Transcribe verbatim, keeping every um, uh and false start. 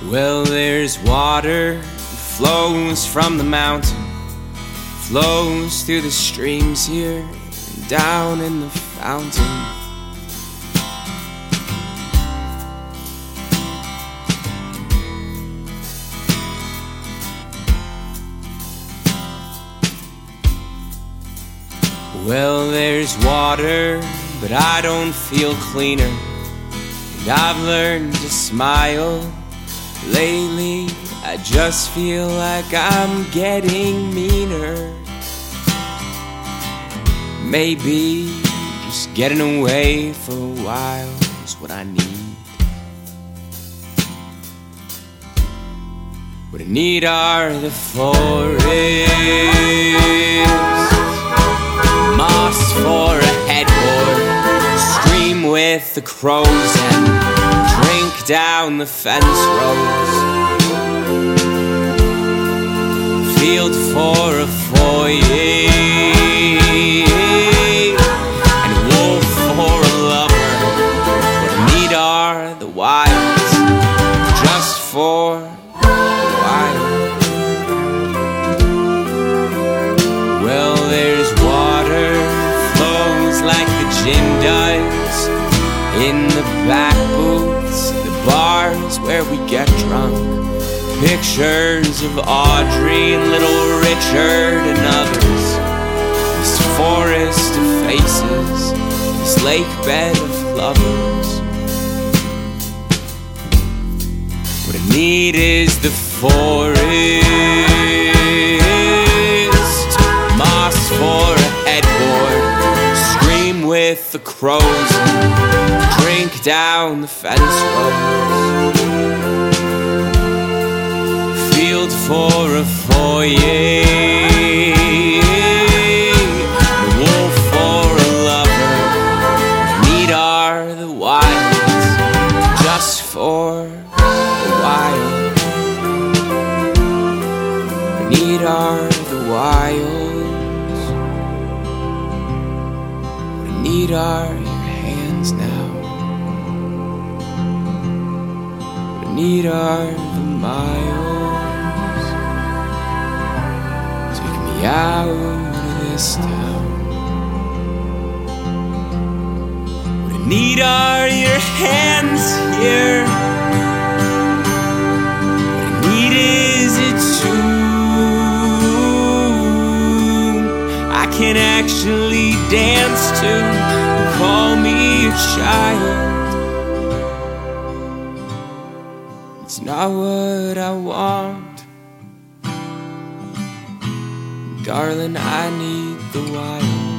Well, there's water that flows from the mountain, flows through the streams here, down in the fountain. Well, there's water, but I don't feel cleaner, and I've learned to smile. Lately, I just feel like I'm getting meaner. Maybe just getting away for a while is what I need. What I need are the forests, moss for a headboard, stream with the crows, and drink down the fence rows. Field for a foyer, and wolf for a lover. What I need are the wilds, just for a while. Well, there's water, flows like the gin does, in the back booths, the bars where we get drunk. Pictures of Audrey and little Richard and others. This forest of faces, this lake bed of lovers. What I need is the forest, moss for a headboard, scream with the crows, and drink down the fence rows. Field for a foyer, a wolf for a lover. Need are the wilds, just for a while. Need are the wilds. Need are your hands now. Need are the miles. Out of this town. What I need are your hands here. What I need is a tune I can actually dance to. Call me a child. It's not what I want, darling, I need the wild.